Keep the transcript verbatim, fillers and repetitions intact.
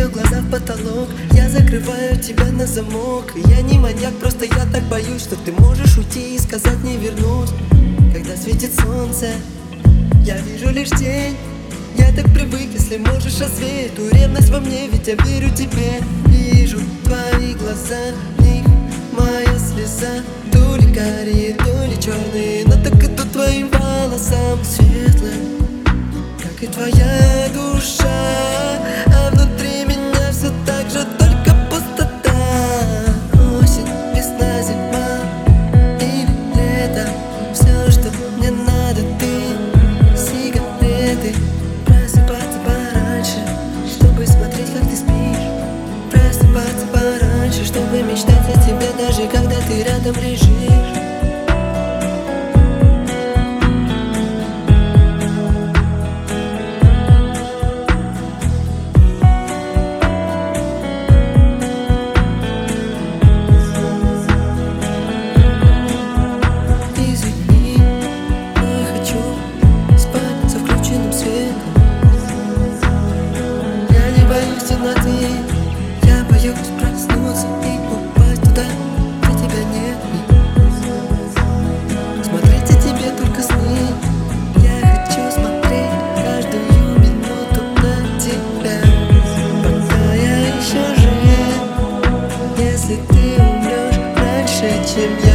ее глаза в потолок. Я закрываю тебя на замок. Я не маньяк, просто я так боюсь, что ты можешь уйти и сказать не вернусь. Когда светит солнце, я вижу лишь тень. Я так привык, если можешь развеять ту ревность во мне, ведь я верю тебе. Вижу твои глаза, в них моя слеза. То ли карие, то ли черные, но так идут твоим волосам светлым, как и твоя душа. А внутри меня все так же, только пустота. Осень, весна, зима или лето, все, что мне надо, ты, сигареты. Просыпаться пораньше, чтобы смотреть, как ты спишь. Просыпаться пораньше, чтобы мечтать о тебе, даже когда ты рядом лежишь. Я боюсь проснуться и упасть туда, где тебя нет. Смотреть о тебе только сны. Я хочу смотреть каждую минуту на тебя, пока я еще жив. Если ты умрешь раньше, чем я